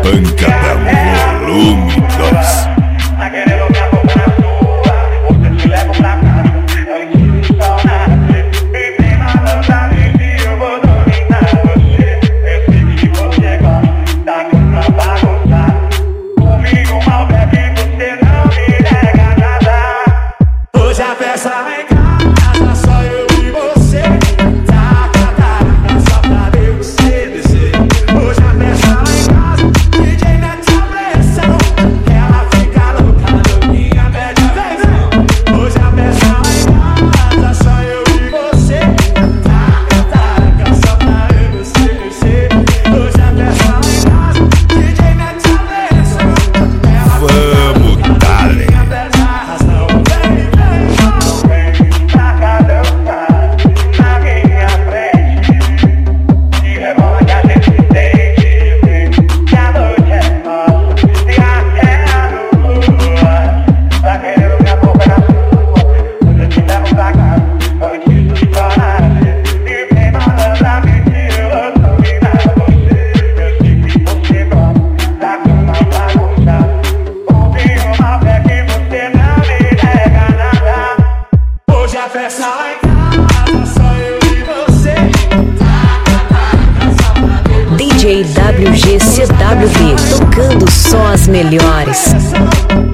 Pancadão Volume 2. Tá querendo minha boca na sua? Hoje eu te levo pra casa, eu ensino só nascer. E tem malandramente eu vou dominar você. Eu sei que você gosta da cama bagunçada. Comigo mal bebe, você não me nega nada. Hoje a festa lá em casa, só eu e você. Taca, taca, só pra ver você descer. Hoje a festa lá em casa, DJ mete a pressão. Ela fica louca, louquinha, pede atenção. Hoje a festa lá em casa, só eu e você. Taca, taca, só pra ver você descer. Hoje a festa lá em casa, DJ mete a pressão. Vamos, dale. Festa lá em casa, só eu e você. DJ WGCWB, tocando só as melhores.